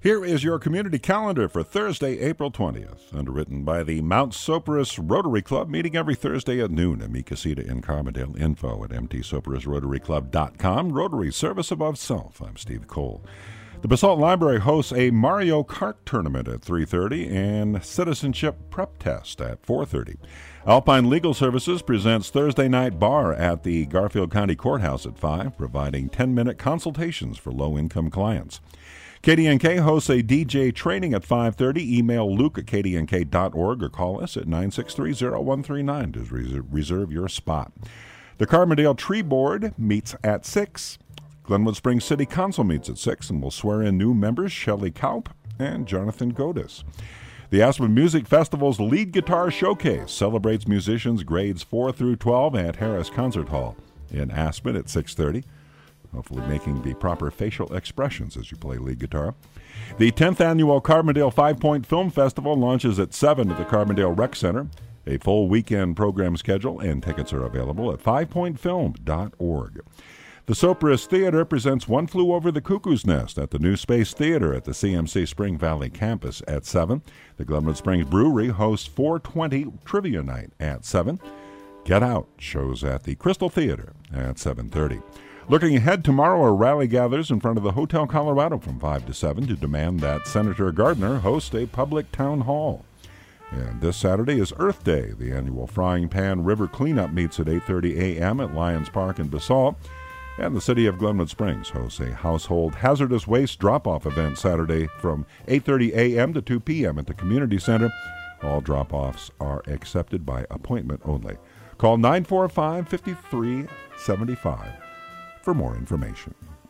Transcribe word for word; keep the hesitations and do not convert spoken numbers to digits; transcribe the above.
Here is your community calendar for Thursday, April twentieth, underwritten by the Mount Soperus Rotary Club, meeting every Thursday at noon in Mekasita in Carbondale. Info at m t soperus rotary club dot com. Rotary, service above self. I'm Steve Cole. The Basalt Library hosts a Mario Kart tournament at three thirty and citizenship prep test at four thirty. Alpine Legal Services presents Thursday Night Bar at the Garfield County Courthouse at five, providing ten-minute consultations for low-income clients. K D N K hosts a D J training at five thirty. Email Luke at k d n k dot org or call us at nine six three, zero one three nine to reserve, reserve your spot. The Carbondale Tree Board meets at six. Glenwood Springs City Council meets at six and will swear in new members Shelley Kaup and Jonathan Godis. The Aspen Music Festival's Lead Guitar Showcase celebrates musicians grades four through twelve at Harris Concert Hall in Aspen at six thirty. Hopefully making the proper facial expressions as you play lead guitar. The tenth Annual Carbondale Five-Point Film Festival launches at seven at the Carbondale Rec Center. A full weekend program schedule and tickets are available at five point film dot org. The Soperus Theater presents One Flew Over the Cuckoo's Nest at the New Space Theater at the C M C Spring Valley campus at seven. The Glenwood Springs Brewery hosts four twenty Trivia Night at seven. Get Out shows at the Crystal Theater at seven thirty. Looking ahead, tomorrow a rally gathers in front of the Hotel Colorado from five to seven to demand that Senator Gardner host a public town hall. And this Saturday is Earth Day. The annual Frying Pan River Cleanup meets at eight thirty a.m. at Lions Park in Basalt. And the City of Glenwood Springs hosts a household hazardous waste drop-off event Saturday from eight thirty a.m. to two p.m. at the Community Center. All drop-offs are accepted by appointment only. Call nine four five, five three seven five for more information.